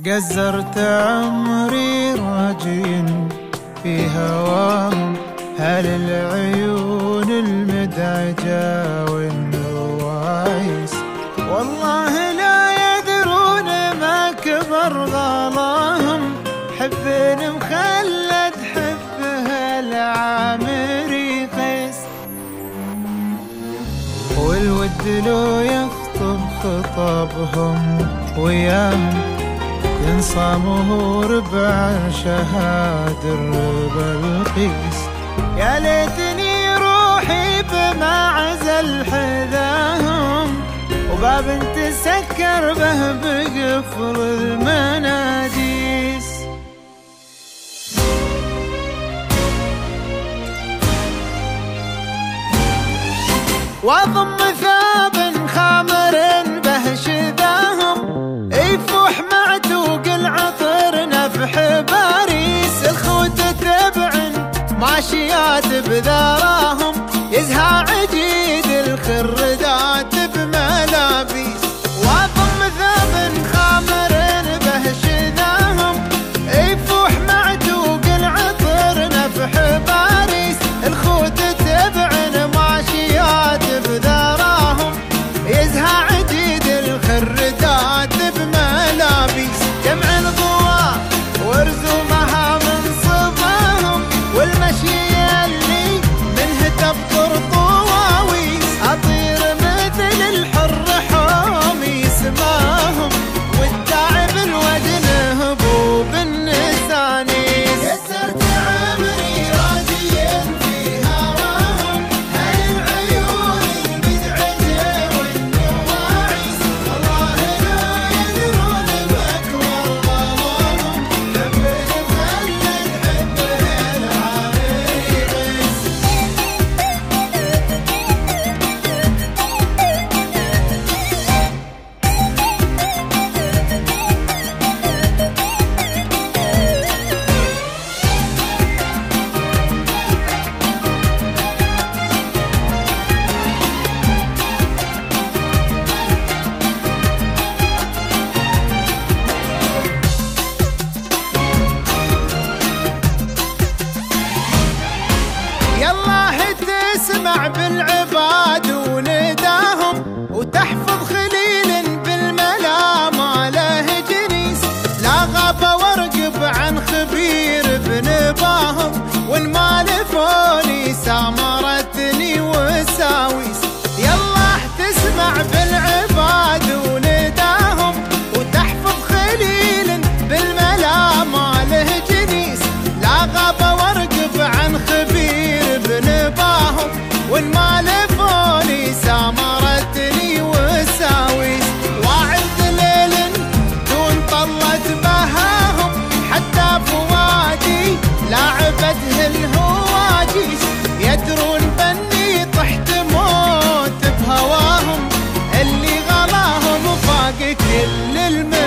قزرت عمري راجين في هواهم، هل العيون المدعجة والنوايس والله لا يدرون ما كبر غلاهم. حبين مخلد حبها العامري قيس، والود لو يخطب خطبهم وياهم ينصى مهور بعشهاد بلقيس. يا ليتني روحي بما عزل حذاهم، وباب تسكر به بقفل المناديس. واضم ثاب خامر به شذاهم، يفوح معتوق العطر نفح باريس. الخوت تبع ماشيات بذراهم، يزهى عجيد الخردات بملابيس. واضم ثاب خامر به شذاهم، يفوح معتوق العطر نفح باريس. الخوت تبع ماشيات بذراهم، يزهى عجيد الخردات بملابيس. جمع الضواء ورزومها من صباهم، والمشي اللي منه تبطر طواويس. أطير مثل الحر حومي سماهم، والتعب الودن هبوب النسانيس. كسرت عمري راجيا في هواهم، هل العيون المدعجة والنواعيس والله لا يدرون بأكبر غلاهم. حبين مخلد حبها العامري قيس. يالله تسمع بالعباد ونداهم، وتحفظ خليل بالملا ما له جنيس. لا غاب وارقب عن خبير بنباهم، وان ما لفوني سامرتني وساويس. يالله تسمع بالعباد ونداهم، وتحفظ خليل بالملا ما له جنيس. لا غاب وارقب عن خبير بنباهم، وان ما لفوني سامرتني وساويس. واعد ليل دون طلت بهاهم، حتى فوادي لاعبته الهواجيس. يدرون بني طحت موت بهواهم، اللي غلاهم فاق كل